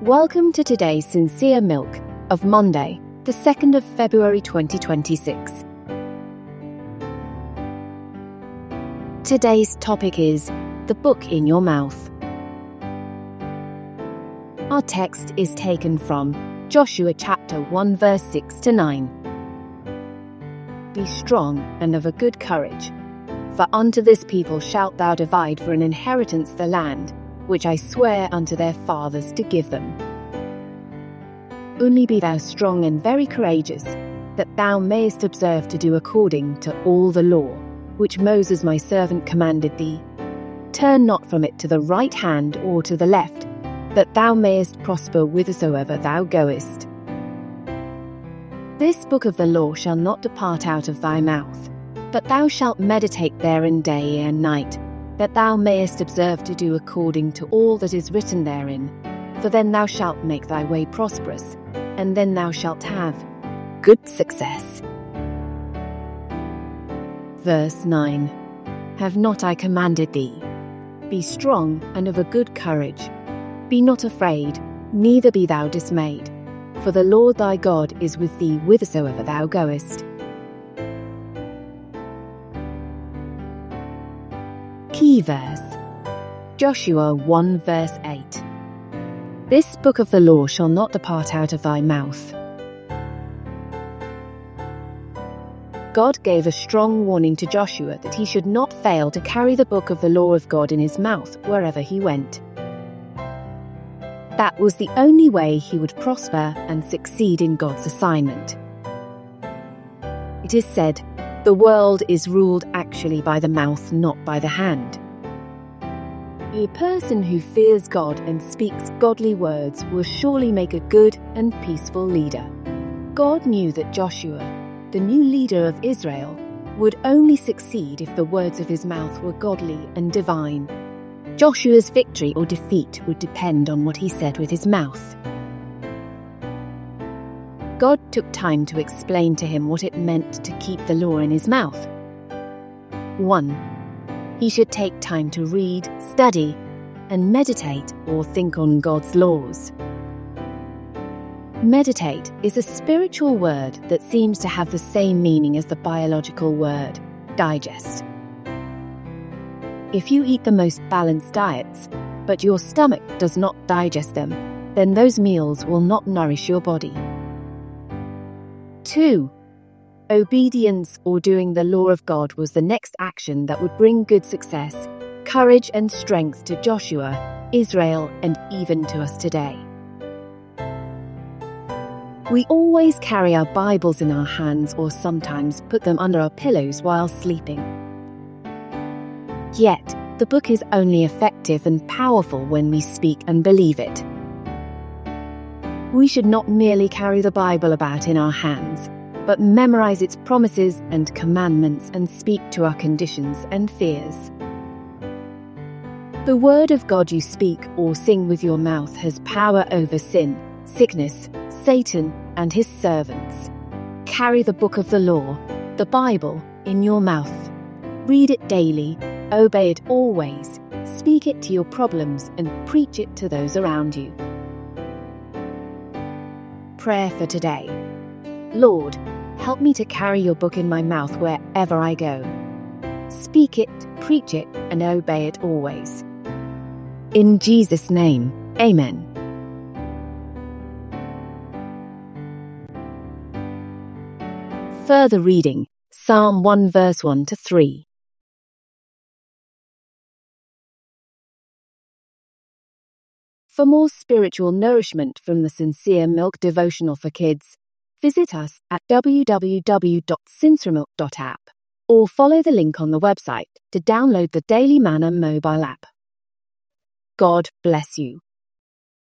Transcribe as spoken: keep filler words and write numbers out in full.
Welcome to today's Sincere Milk of Monday, the second of February twenty twenty-six. Today's topic is the book in your mouth. Our text is taken from Joshua chapter one verse six to nine. Be strong and of a good courage, for unto this people shalt thou divide for an inheritance the land, which I swear unto their fathers to give them. Only be thou strong and very courageous, that thou mayest observe to do according to all the law, which Moses my servant commanded thee. Turn not from it to the right hand or to the left, that thou mayest prosper whithersoever thou goest. This book of the law shall not depart out of thy mouth, but thou shalt meditate therein day and night, that thou mayest observe to do according to all that is written therein. For then thou shalt make thy way prosperous, and then thou shalt have good success. Verse nine. Have not I commanded thee? Be strong and of a good courage. Be not afraid, neither be thou dismayed, for the Lord thy God is with thee whithersoever thou goest. Key verse. Joshua one verse eight. This book of the law shall not depart out of thy mouth. God gave a strong warning to Joshua that he should not fail to carry the book of the law of God in his mouth wherever he went. That was the only way he would prosper and succeed in God's assignment. It is said, the world is ruled actually by the mouth, not by the hand. A person who fears God and speaks godly words will surely make a good and peaceful leader. God knew that Joshua, the new leader of Israel, would only succeed if the words of his mouth were godly and divine. Joshua's victory or defeat would depend on what he said with his mouth. God took time to explain to him what it meant to keep the law in his mouth. one. He should take time to read, study, and meditate or think on God's laws. Meditate is a spiritual word that seems to have the same meaning as the biological word digest. If you eat the most balanced diets, but your stomach does not digest them, then those meals will not nourish your body. two. Obedience or doing the law of God was the next action that would bring good success, courage and strength to Joshua, Israel, and even to us today. We always carry our Bibles in our hands or sometimes put them under our pillows while sleeping. Yet, the book is only effective and powerful when we speak and believe it. We should not merely carry the Bible about in our hands, but memorize its promises and commandments and speak to our conditions and fears. The word of God you speak or sing with your mouth has power over sin, sickness, Satan, and his servants. Carry the book of the law, the Bible, in your mouth. Read it daily, obey it always, speak it to your problems, and preach it to those around you. Prayer for today. Lord, help me to carry your book in my mouth wherever I go. Speak it, preach it, and obey it always. In Jesus' name, Amen. Further reading, Psalm one verse one to three. For more spiritual nourishment from the Sincere Milk devotional for kids, visit us at w w w dot sinceremilk dot app or follow the link on the website to download the Daily Manna mobile app. God bless you.